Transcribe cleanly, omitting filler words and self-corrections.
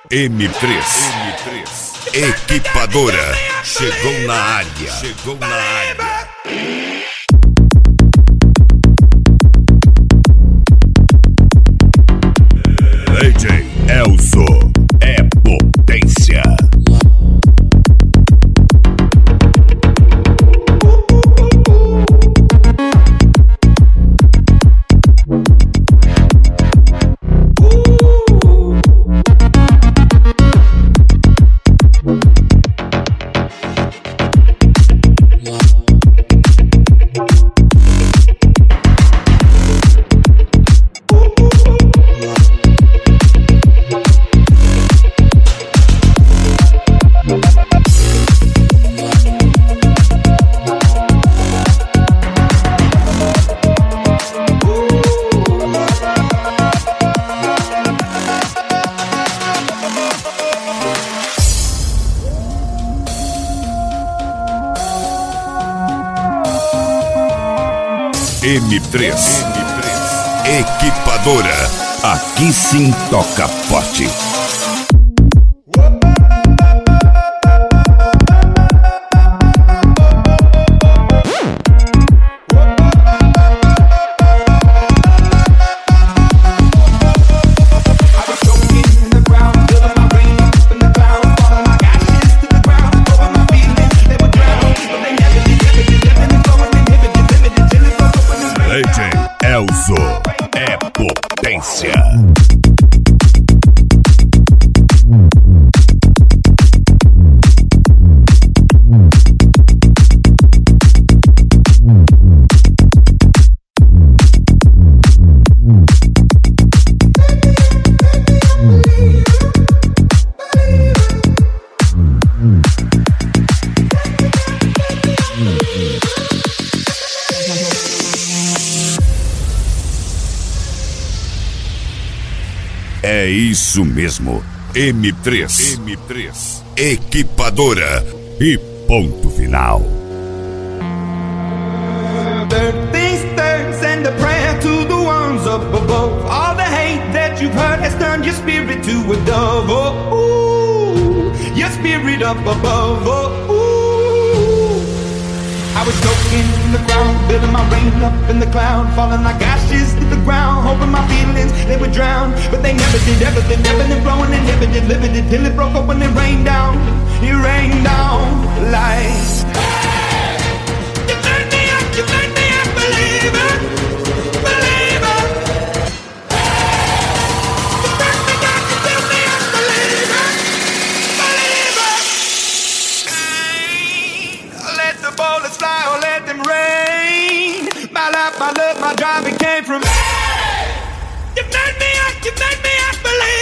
M3 Equipadora chegou na área. DJ Elzo é potência. M3 Equipadora. Aqui sim toca forte. DJ Elzo é potência. É isso mesmo, M3 Equipadora e ponto final. Third things third, send a prayer to the ones up above. All the hate that you've heard has turned your spirit to a dove. Oh, ooh, your spirit up above. Oh, ooh. I was soaking in the ground, building my rain up in the cloud, falling like ashes to the ground, hoping my feelings they would drown, but they never did. Everything ebbing and flowing, inhibited, limited, till it broke up when it rained down. It rained down like. Hey! You made me up, believer, believer. Hey! You turned me up, you built me up, believer, believer. Let the bullets fly or let them rain. My life, my love, my drive, it came from. Hey! You made me up, believer.